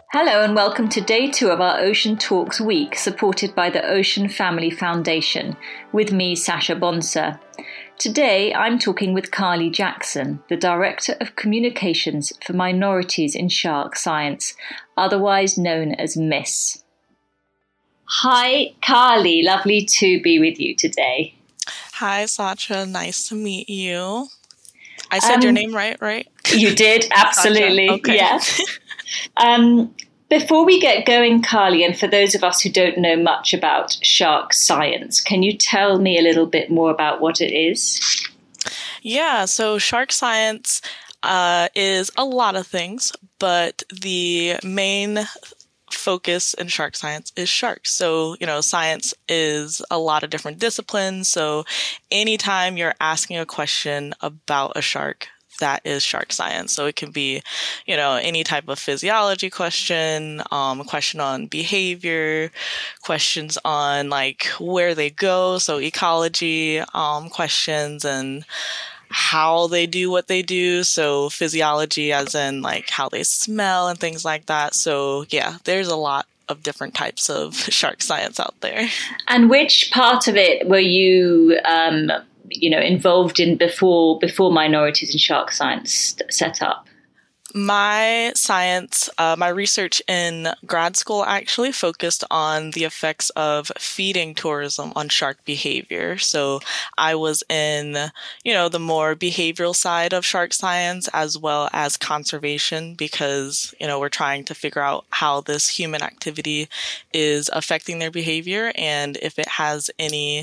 Hello and welcome to day 2 of our Ocean Talks week, supported by the Ocean Family Foundation, with me, Sasha Bonser. Today, I'm talking with Carly Jackson, the Director of Communications for Minorities in Shark Science, otherwise known as MISS. Hi, Carly. Lovely to be with you today. Hi, Sasha. Nice to meet you. I said your name right? You did, absolutely. Okay. Yes. Before we get going, Carly, and for those of us who don't know much about shark science, can you tell me a little bit more about what it is? Yeah, so shark science is a lot of things, but the main focus in shark science is sharks. So, science is a lot of different disciplines. So anytime you're asking a question about a shark, that is shark science. So it can be, any type of physiology question, question on behavior, questions on like where they go. So ecology, questions and how they do what they do. So physiology as in like how they smell and things like that. So yeah, there's a lot of different types of shark science out there. And which part of it were you involved in before Minorities in Shark Science set up? My science, my research in grad school actually focused on the effects of feeding tourism on shark behavior. So I was in, the more behavioral side of shark science as well as conservation because, we're trying to figure out how this human activity is affecting their behavior and if it has any,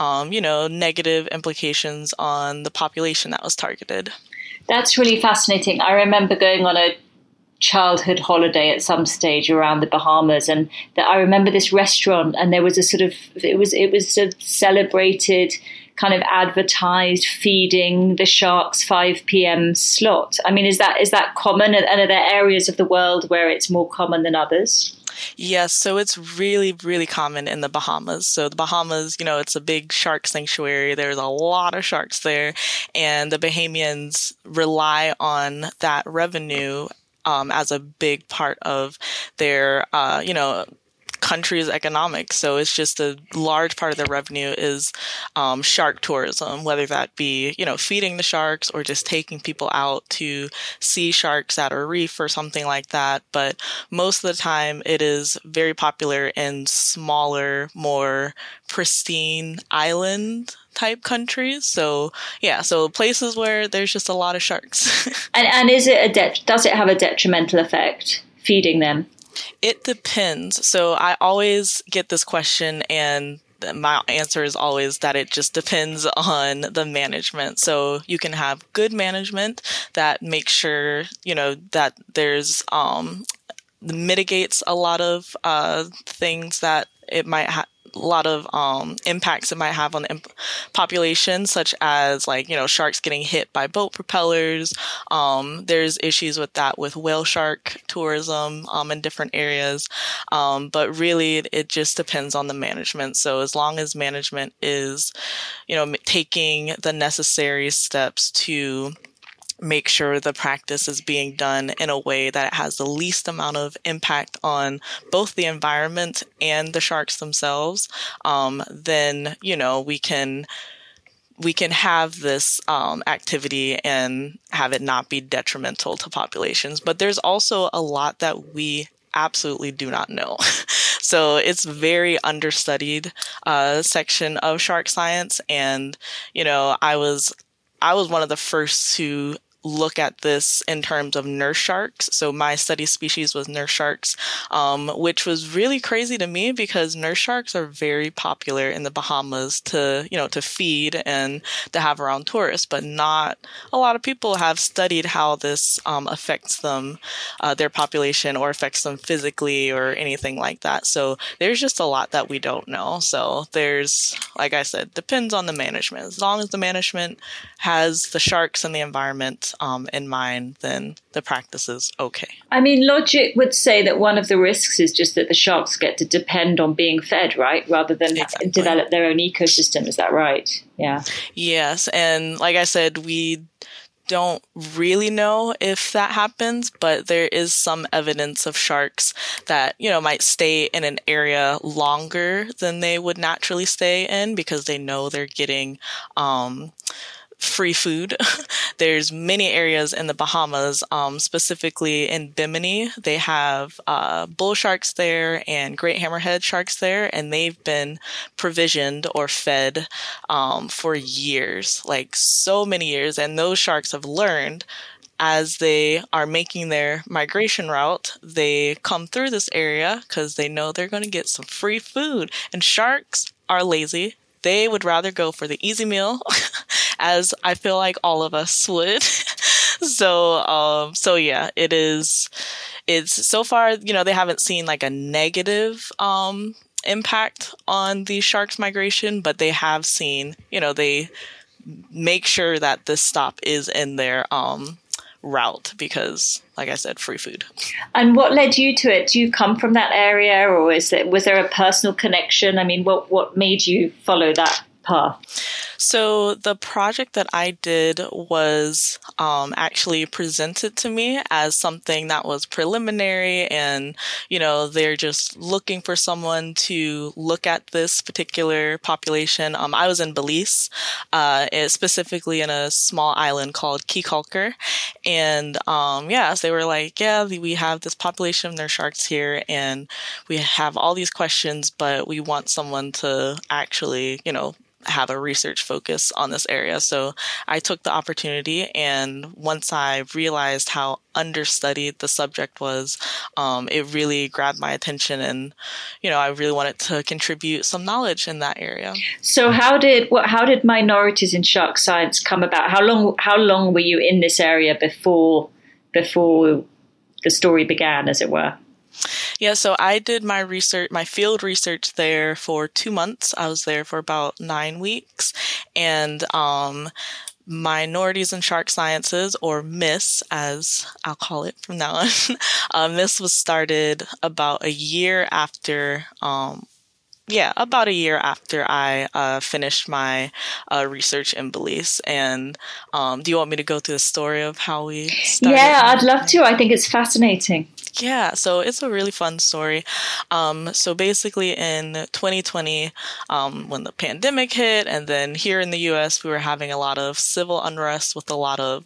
negative implications on the population that was targeted. That's really fascinating. I remember going on a childhood holiday at some stage around the Bahamas, and I remember this restaurant, and there was it was a celebrated kind of advertised feeding the sharks 5 p.m. slot. I mean, is that common? And are there areas of the world where it's more common than others? Yes, so it's really, really common in the Bahamas. So the Bahamas, it's a big shark sanctuary. There's a lot of sharks there, and the Bahamians rely on that revenue as a big part of their, country's economics. So it's just a large part of their revenue is shark tourism, whether that be, feeding the sharks or just taking people out to see sharks at a reef or something like that. But most of the time it is very popular in smaller, more pristine island type countries. So yeah, so places where there's just a lot of sharks. and is it does it have a detrimental effect feeding them? It depends. So I always get this question and my answer is always that it just depends on the management. So you can have good management that makes sure, that there's mitigates a lot of things that it might have. A lot of impacts it might have on the population, such as sharks getting hit by boat propellers. There's issues with that with whale shark tourism in different areas. But really, it just depends on the management. So as long as management is, taking the necessary steps to make sure the practice is being done in a way that it has the least amount of impact on both the environment and the sharks themselves, then, we can have this activity and have it not be detrimental to populations. But there's also a lot that we absolutely do not know. So it's very understudied section of shark science. And, I was one of the first to look at this in terms of nurse sharks. So my study species was nurse sharks, which was really crazy to me because nurse sharks are very popular in the Bahamas to feed and to have around tourists, but not a lot of people have studied how this affects them, their population, or affects them physically or anything like that. So there's just a lot that we don't know. So there's, like I said, depends on the management. As long as the management has the sharks and the environment in mind, then the practice is okay. I mean, logic would say that one of the risks is just that the sharks get to depend on being fed, right? Rather than develop their own ecosystem. Is that right? Yeah. Yes. And like I said, we don't really know if that happens, but there is some evidence of sharks that, might stay in an area longer than they would naturally stay in because they know they're getting, free food. There's many areas in the Bahamas, specifically in Bimini. They have bull sharks there and great hammerhead sharks there, and they've been provisioned or fed for years, like so many years. And those sharks have learned as they are making their migration route, they come through this area because they know they're going to get some free food. And sharks are lazy. They would rather go for the easy meal, as I feel like all of us would. So yeah, it's so far, they haven't seen like a negative, impact on the sharks migration, but they have seen, they make sure that this stop is in their, route because, like I said, free food. And what led you to it? Do you come from that area, or was there a personal connection? I mean, what made you follow that path? So the project that I did was actually presented to me as something that was preliminary, and they're just looking for someone to look at this particular population. I was in Belize, specifically in a small island called Kikalker, and so they were like, yeah, we have this population of their sharks here, and we have all these questions, but we want someone to actually, have a research focus on this area. So I took the opportunity, and once I realized how understudied the subject was, it really grabbed my attention, and I really wanted to contribute some knowledge in that area. So how did minorities in shark science come about? How long were you in this area before the story began, as it were? Yeah, so I did my field research there for 2 months. I was there for about 9 weeks. And Minorities in Shark Sciences, or MISS, as I'll call it from now on, MISS was started about a year after I finished my research in Belize. And do you want me to go through the story of how we started? Yeah, I'd love to. I think it's fascinating. Yeah, so it's a really fun story. So basically in 2020, when the pandemic hit, and then here in the U.S., we were having a lot of civil unrest with a lot of,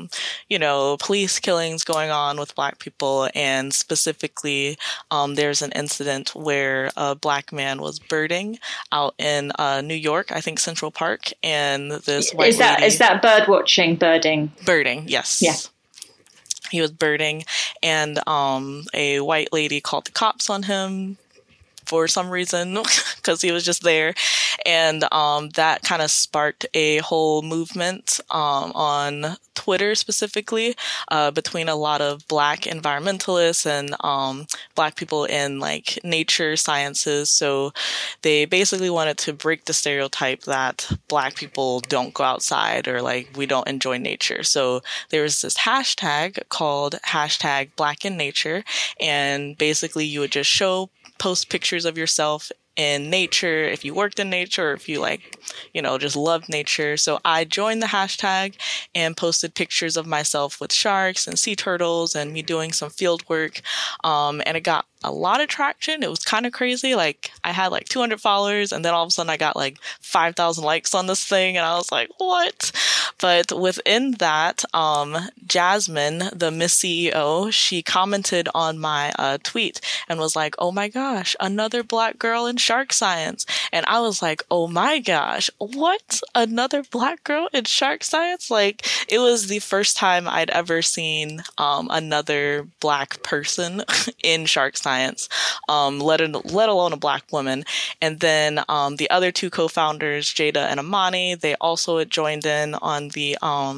police killings going on with Black people. And specifically, there's an incident where a Black man was birding out in New York, I think Central Park, and this white lady... Is that bird watching, birding? Birding, yes. Yeah. He was birding, and a white lady called the cops on him for some reason because he was just there. And that kind of sparked a whole movement on Twitter specifically between a lot of Black environmentalists and Black people in like nature sciences. So they basically wanted to break the stereotype that Black people don't go outside or like we don't enjoy nature. So there was this hashtag called #BlackInNature, and basically you would just post pictures of yourself in nature, if you worked in nature, or if you just loved nature. So I joined the hashtag and posted pictures of myself with sharks and sea turtles and me doing some field work. And it got a lot of traction. It was kind of crazy. Like I had 200 followers, and then all of a sudden I got 5,000 likes on this thing. And I was like, what? But within that, Jasmine, the Miss CEO, she commented on my tweet and was like, oh my gosh, another Black girl in shark science. And I was like, oh my gosh, what? Another Black girl in shark science? It was the first time I'd ever seen another Black person in shark science, let alone a Black woman. And then the other two co-founders, Jada and Amani, they also had joined in on the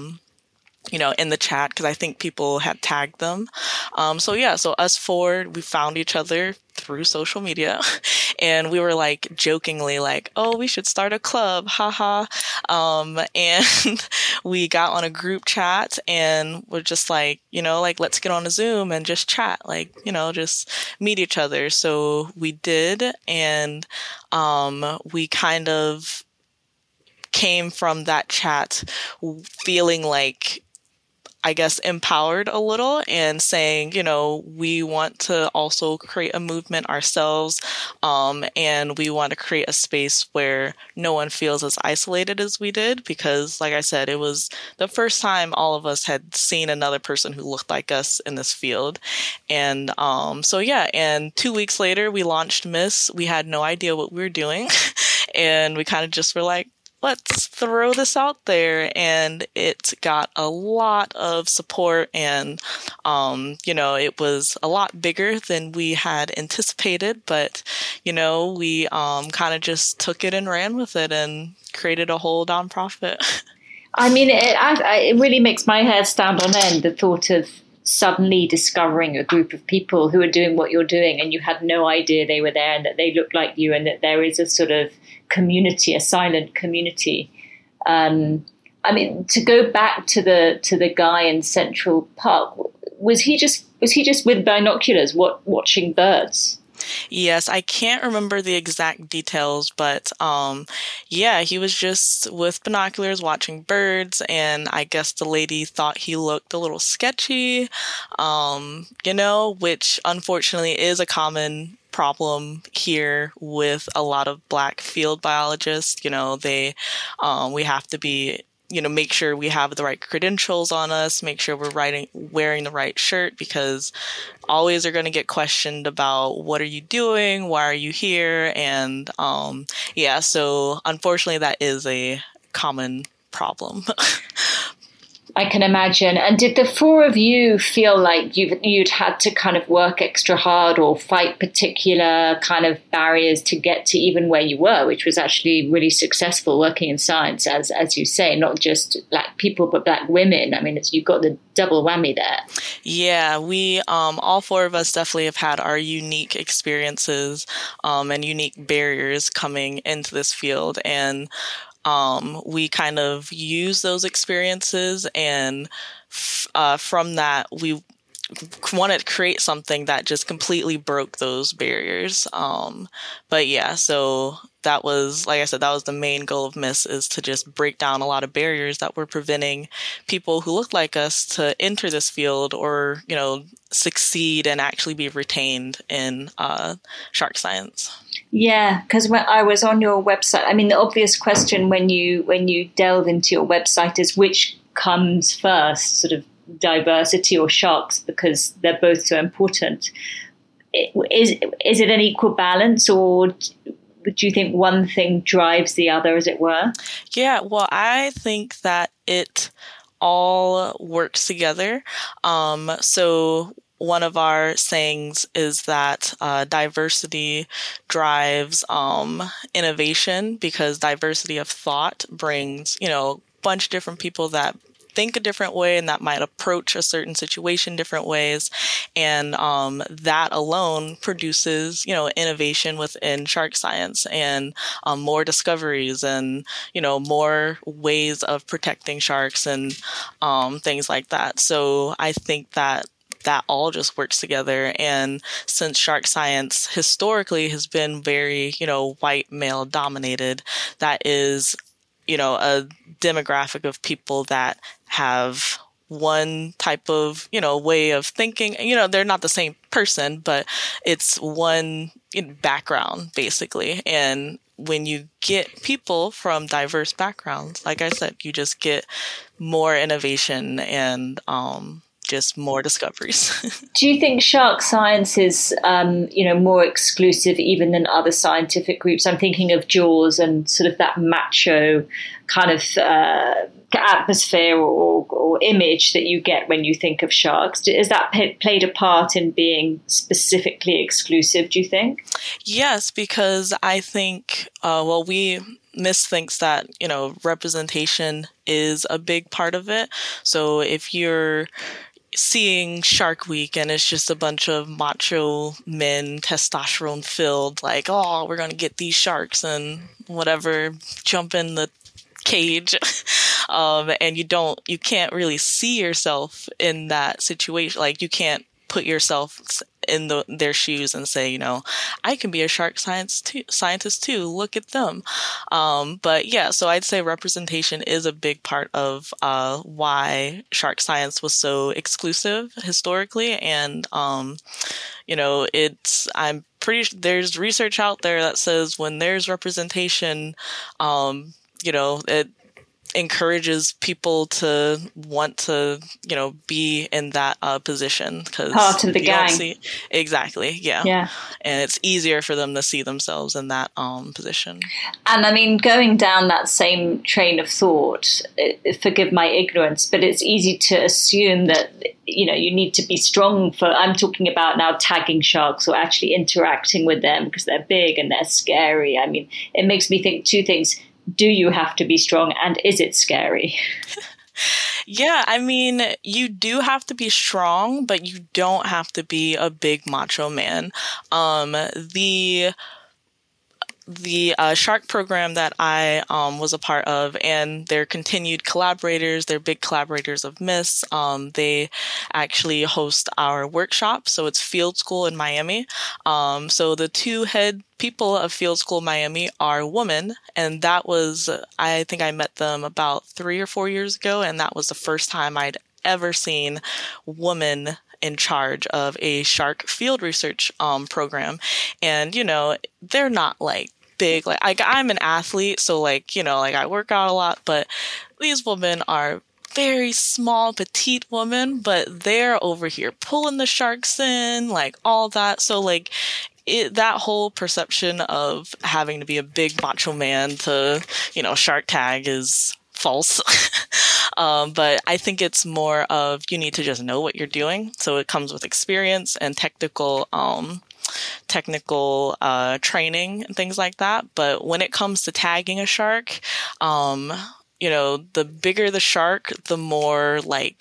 in the chat because I think people had tagged them. So us four, we found each other through social media, and we were jokingly oh, we should start a club, haha. And we got on a group chat and we're just let's get on a Zoom and just chat, just meet each other. So we did, and we kind of came from that chat feeling like I guess, empowered a little and saying, we want to also create a movement ourselves. And we want to create a space where no one feels as isolated as we did, because like I said, it was the first time all of us had seen another person who looked like us in this field. And and 2 weeks later we launched Miss. We had no idea what we were doing. And we kind of just were like, let's throw this out there. And it got a lot of support, and, it was a lot bigger than we had anticipated, but, we kind of just took it and ran with it and created a whole nonprofit. I mean, it really makes my hair stand on end, the thought of suddenly discovering a group of people who are doing what you're doing and you had no idea they were there and that they looked like you and that there is a sort of community, a silent community. I mean, to go back to the guy in Central Park, was he just with binoculars watching birds? Yes, I can't remember the exact details, but he was just with binoculars watching birds, and I guess the lady thought he looked a little sketchy, which unfortunately is a common problem here with a lot of Black field biologists. We have to be, make sure we have the right credentials on us, make sure we're wearing the right shirt, because always are going to get questioned about what are you doing? Why are you here? And, so unfortunately that is a common problem. I can imagine. And did the four of you feel like you'd had to kind of work extra hard or fight particular kind of barriers to get to even where you were, which was actually really successful working in science, as you say, not just Black people, but Black women? I mean, you've got the double whammy there. Yeah, we, all four of us definitely have had our unique experiences and unique barriers coming into this field. And we kind of use those experiences, and from that, we wanted to create something that just completely broke those barriers. So that was, like I said, that was the main goal of Miss, is to just break down a lot of barriers that were preventing people who look like us to enter this field or, succeed and actually be retained in shark science. Yeah, because when I was on your website, I mean, the obvious question when you delve into your website is which comes first, sort of diversity or sharks, because they're both so important. Is it an equal balance, or do you think one thing drives the other, as it were? Yeah, well, I think that it all works together. So one of our sayings is that diversity drives innovation, because diversity of thought brings, a bunch of different people that think a different way and that might approach a certain situation different ways. And that alone produces, innovation within shark science and more discoveries and, more ways of protecting sharks and things like that. So I think that all just works together. And since shark science historically has been very, white male dominated, that is, a demographic of people that have one type of, way of thinking. They're not the same person, but it's one background, basically. And when you get people from diverse backgrounds, like I said, you just get more innovation and, just more discoveries. Do you think shark science is, more exclusive even than other scientific groups? I'm thinking of Jaws and sort of that macho kind of atmosphere or image that you get when you think of sharks. Has that played a part in being specifically exclusive, do you think? Yes, because I think, Miss thinks that, representation is a big part of it. So if you're seeing Shark Week and it's just a bunch of macho men, testosterone filled, like, oh, we're going to get these sharks and whatever, jump in the cage. And you can't really see yourself in that situation. Like, you can't put yourself in their shoes and say, I can be a shark scientist too. Look at them. But yeah, so I'd say representation is a big part of why shark science was so exclusive historically. And, I'm pretty sure there's research out there that says when there's representation, it encourages people to want to, be in that position, because part of the gang. Exactly. Yeah. And it's easier for them to see themselves in that position. And I mean, going down that same train of thought, forgive my ignorance, but it's easy to assume that, you need to be strong I'm talking about now tagging sharks or actually interacting with them because they're big and they're scary. I mean, it makes me think two things. Do you have to be strong, and is it scary? Yeah, I mean, you do have to be strong, but you don't have to be a big macho man. The shark program that I was a part of, and their continued collaborators, they're big collaborators of MISS. They actually host our workshop, so it's Field School in Miami. So the two head people of Field School Miami are women, and that was, I think I met them about 3 or 4 years ago, and that was the first time I'd ever seen women in charge of a shark field research program. And, they're not like big, like I'm an athlete, so I work out a lot, but these women are very small, petite women, but they're over here pulling the sharks in, like all that. So that whole perception of having to be a big macho man to, shark tag is false. But I think it's more of you need to just know what you're doing. So it comes with experience and technical training and things like that. But when it comes to tagging a shark, the bigger the shark, the more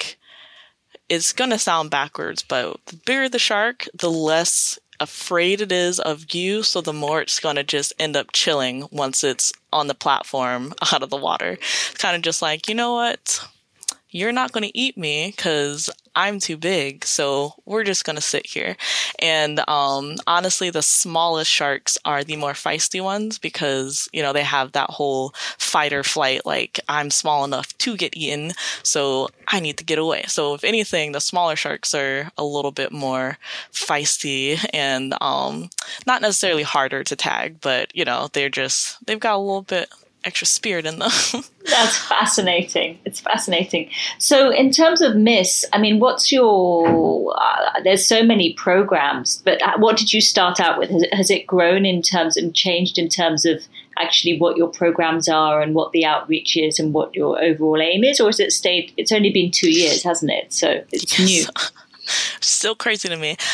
it's going to sound backwards, but the bigger the shark, the less afraid it is of you, so the more it's going to just end up chilling once it's on the platform out of the water. It's kind of just like, you know what? You're not going to eat me because I'm too big, so we're just going to sit here. And honestly, the smallest sharks are the more feisty ones because, they have that whole fight or flight, like I'm small enough to get eaten, so I need to get away. So if anything, the smaller sharks are a little bit more feisty and not necessarily harder to tag, but, they've got a little bit extra spirit in them. That's fascinating. It's fascinating. So in terms of MISS, I mean, what's your, there's so many programs, but what did you start out with? Has it grown in terms and changed in terms of actually what your programs are and what the outreach is and what your overall aim is? Or has it stayed, it's only been 2 years, hasn't it? So it's new. Still crazy to me.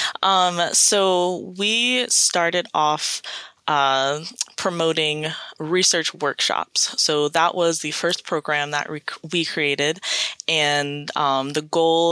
So we started off promoting research workshops. So that was the first program that we created. And the goal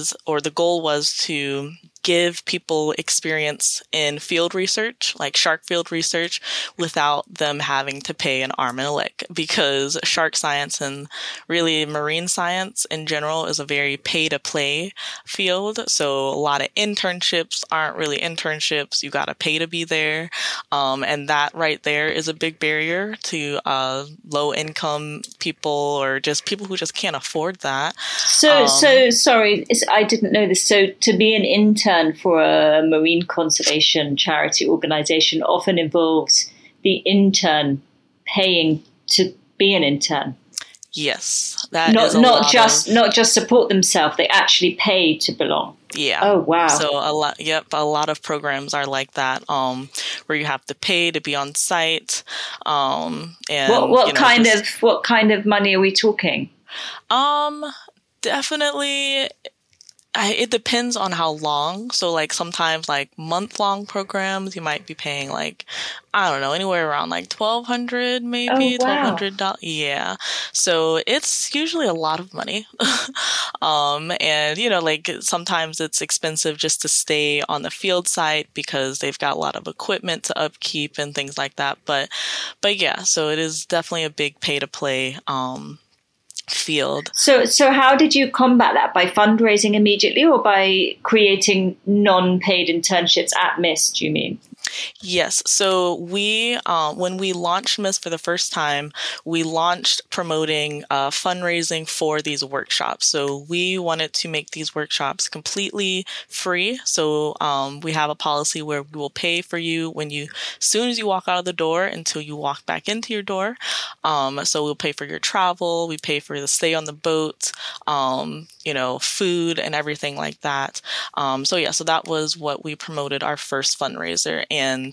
was to give people experience in field research, like shark field research, without them having to pay an arm and a leg, because shark science and really marine science in general is a very pay-to-play field. So a lot of internships aren't really internships. You got to pay to be there. And that right there is a big barrier to low-income people or just people who just can't afford that. So sorry, I didn't know this. So to be an intern for a marine conservation charity organization often involves the intern paying to be an intern. Yes, that not just support themselves; they actually pay to belong. Yeah. Oh wow. So a lot of programs are like that, where you have to pay to be on site. And what kind of money are we talking? Definitely. It depends on how long. So sometimes month-long programs, you might be paying I don't know, anywhere around $1,200 maybe. Oh, wow. $1,200. Yeah. So it's usually a lot of money. And sometimes it's expensive just to stay on the field site because they've got a lot of equipment to upkeep and things like that. But yeah, so it is definitely a big pay to play field. So how did you combat that? By fundraising immediately, or by creating non-paid internships at MIST, do you mean? Yes. So when we launched MIST for the first time, we launched promoting fundraising for these workshops. So we wanted to make these workshops completely free. So we have a policy where we will pay for you as soon as you walk out of the door until you walk back into your door. So we'll pay for your travel, we pay for the stay on the boat, food and everything like that. So that was what we promoted our first fundraiser. And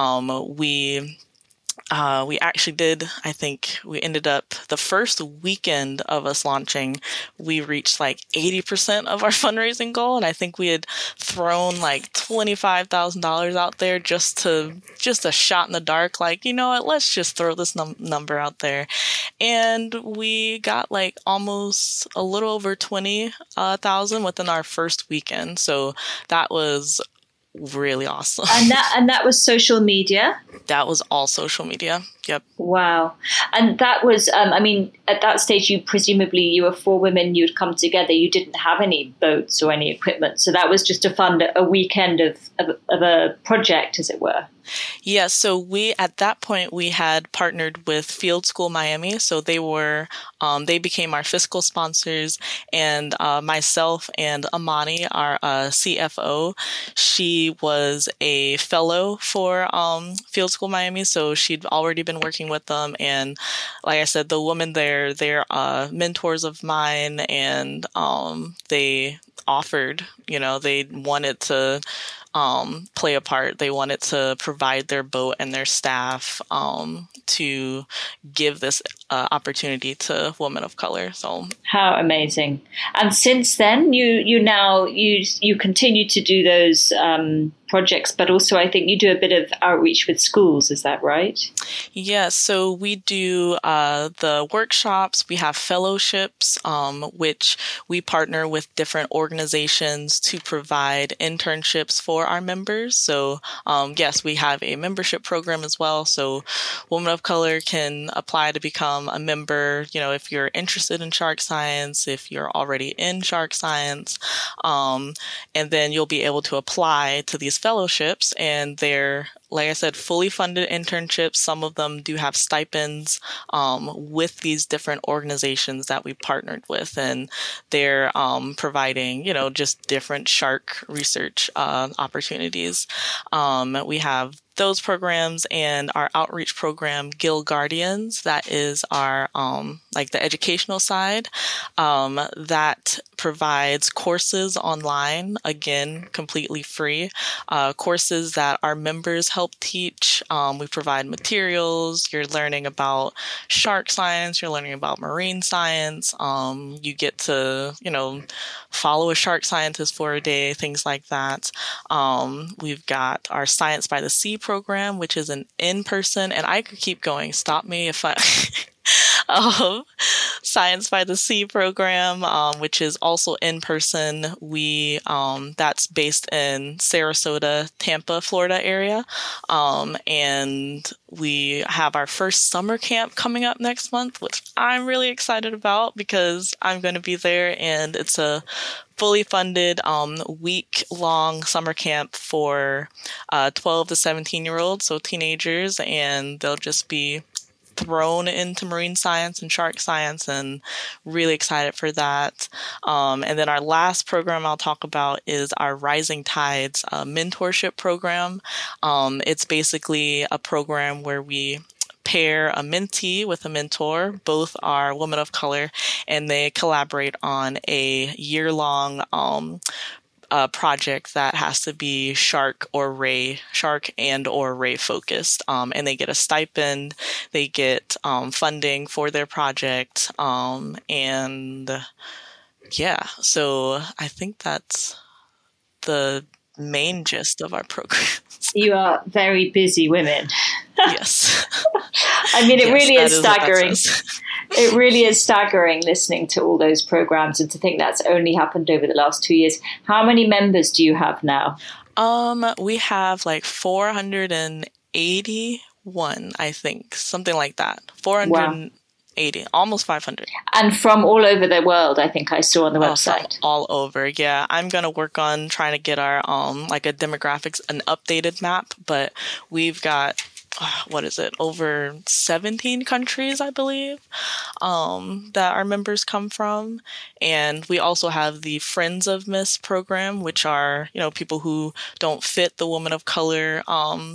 we actually did, I think we ended up the first weekend of us launching, we reached like 80% of our fundraising goal. And I think we had thrown like $25,000 out there just a shot in the dark. Like, you know what, let's just throw this number out there. And we got like almost a little over 20,000 within our first weekend. So that was really awesome. And that was social media? That was all social media. Yep. Wow. And that was, at that stage, you were 4 women, you'd come together. You didn't have any boats or any equipment. So that was just to fund a weekend of a project, as it were. Yeah, so at that point, we had partnered with Field School Miami. So they became our fiscal sponsors, and myself and Amani, our CFO, she was a fellow for Field School Miami. So she'd already been working with them. And like I said, the women there, they're mentors of mine, and they offered, they wanted to play a part. They wanted to provide their boat and their staff to give this opportunity to women of color. So how amazing! And since then, you continue to do those projects, but also I think you do a bit of outreach with schools. Is that right? Yeah. So we do the workshops. We have fellowships, which we partner with different organizations to provide internships for our members. So yes, we have a membership program as well. So women of color can apply to become a member, if you're interested in shark science, if you're already in shark science, and then you'll be able to apply to these fellowships, and they're, like I said, fully funded internships. Some of them do have stipends with these different organizations that we partnered with, and they're providing, just different shark research opportunities. We have those programs and our outreach program, Gill Guardians, that is our, the educational side, that provides courses online, again, completely free, courses that our members help teach. We provide materials. You're learning about shark science. You're learning about marine science. You get to, follow a shark scientist for a day, things like that. We've got our Science by the Sea program, which is an in-person, and I could keep going. Stop me if I... Science by the Sea program, which is also in person. That's based in Sarasota, Tampa, Florida area. And we have our first summer camp coming up next month, which I'm really excited about because I'm going to be there, and it's a fully funded week-long summer camp for 12 to 17-year-olds, so teenagers, and they'll just be thrown into marine science and shark science, and really excited for that. And then our last program I'll talk about is our Rising Tides mentorship program. It's basically a program where we pair a mentee with a mentor. Both are women of color, and they collaborate on a year-long project that has to be shark and or ray focused. And they get a stipend, they get funding for their project. And yeah, so I think that's the main gist of our program. You are very busy women. Yes. I mean, it really is staggering. It really is staggering listening to all those programs, and to think that's only happened over the last 2 years. How many members do you have now? We have like 481, I think, something like that. 400. Wow. 80, almost 500. And from all over the world, I think I saw on the website. All over. Yeah. I'm going to work on trying to get our, like a demographics, an updated map, but we've got, what is it? Over 17 countries, I believe, that our members come from. And we also have the Friends of Miss program, which are, people who don't fit the woman of color,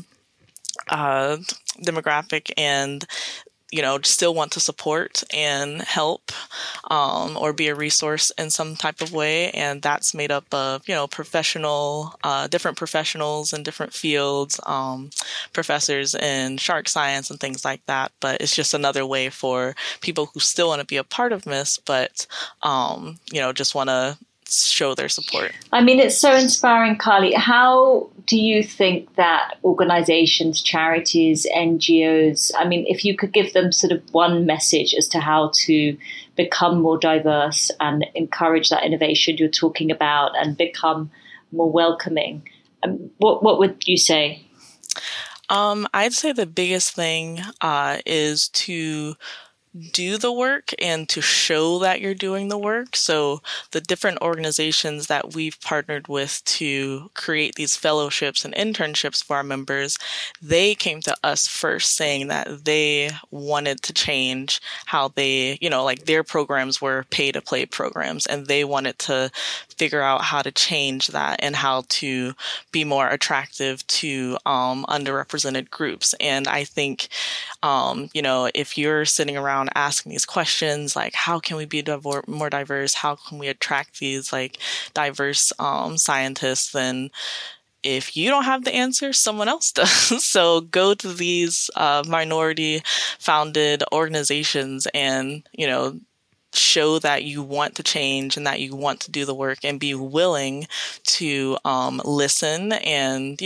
demographic and still want to support and help, or be a resource in some type of way. And that's made up of, different professionals in different fields, professors in shark science and things like that. But it's just another way for people who still want to be a part of Miss, but, just want to show their support. I mean, it's so inspiring, Carly. How do you think that organizations, charities, NGOs, I mean, if you could give them sort of one message as to how to become more diverse and encourage that innovation you're talking about and become more welcoming, what would you say? I'd say the biggest thing is to do the work and to show that you're doing the work. So the different organizations that we've partnered with to create these fellowships and internships for our members, they came to us first saying that they wanted to change how they, like their programs were pay-to-play programs, and they wanted to figure out how to change that and how to be more attractive to underrepresented groups. And I think, if you're sitting around asking these questions, like how can we be more diverse? How can we attract these like diverse scientists? Then if you don't have the answer, someone else does. So go to these minority founded organizations and, show that you want to change and that you want to do the work and be willing to listen and,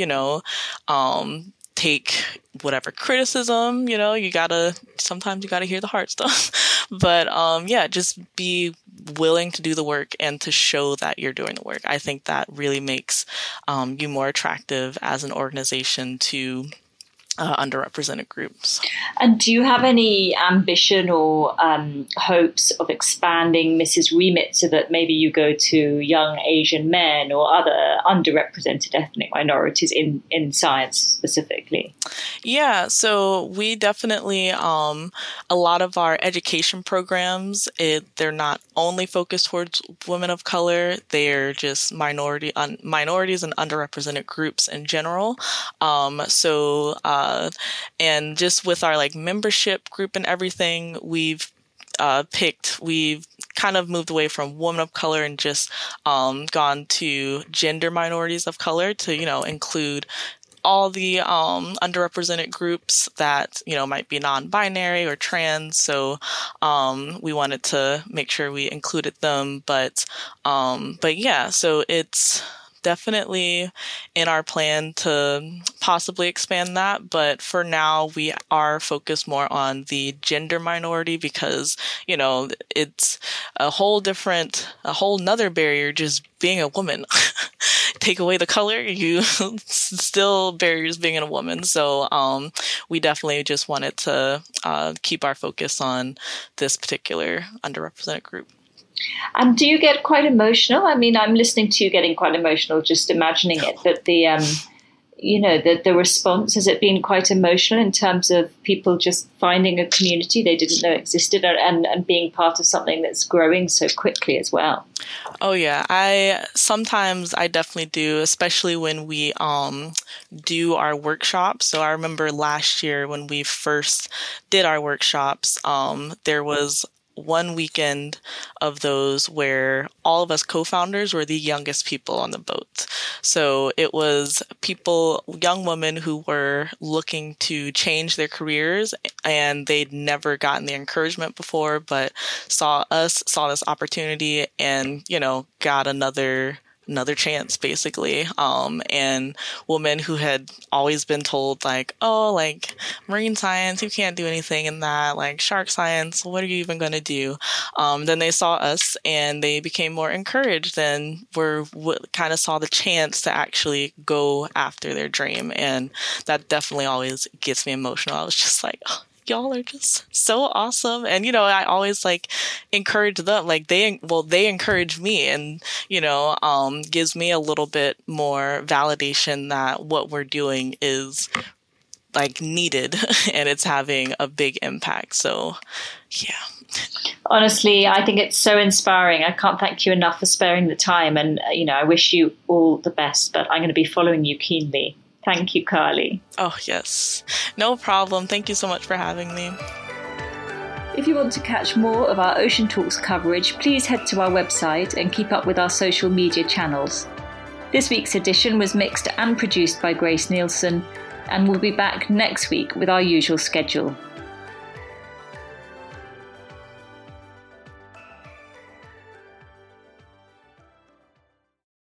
take whatever criticism, sometimes you gotta hear the hard stuff, but, just be willing to do the work and to show that you're doing the work. I think that really makes, you more attractive as an organization to underrepresented groups. And do you have any ambition or hopes of expanding Mrs. Remit so that maybe you go to young Asian men or other underrepresented ethnic minorities in science specifically? Yeah, so we definitely, a lot of our education programs, they're not only focused towards women of color, they're just minorities and underrepresented groups in general. And just with our like membership group and everything, we've kind of moved away from women of color and just gone to gender minorities of color to, include all the underrepresented groups that, might be non-binary or trans. So we wanted to make sure we included them. But yeah, so it's definitely in our plan to possibly expand that. But for now, we are focused more on the gender minority because, it's a whole nother barrier just being a woman. Take away the color, you still barriers being a woman. So we definitely just wanted to keep our focus on this particular underrepresented group. And do you get quite emotional? I mean, I'm listening to you getting quite emotional, just imagining it, that the response, has it been quite emotional in terms of people just finding a community they didn't know existed and being part of something that's growing so quickly as well? Oh yeah, sometimes I definitely do, especially when we do our workshops. So I remember last year when we first did our workshops, there was one weekend of those where all of us co-founders were the youngest people on the boat. So it was young women who were looking to change their careers and they'd never gotten the encouragement before, but saw this opportunity and, got another chance basically. And women who had always been told like, oh, like marine science, you can't do anything in that, like shark science, what are you even going to do? Then they saw us and they became more encouraged and kind of saw the chance to actually go after their dream. And that definitely always gets me emotional. I was just like, oh, y'all are just so awesome. And, I always encourage them, they encourage me, and, gives me a little bit more validation that what we're doing is needed and it's having a big impact. So, yeah. Honestly, I think it's so inspiring. I can't thank you enough for sparing the time. And, I wish you all the best, but I'm going to be following you keenly. Thank you, Carly. Oh, yes. No problem. Thank you so much for having me. If you want to catch more of our Ocean Talks coverage, please head to our website and keep up with our social media channels. This week's edition was mixed and produced by Grace Nielsen, and we'll be back next week with our usual schedule.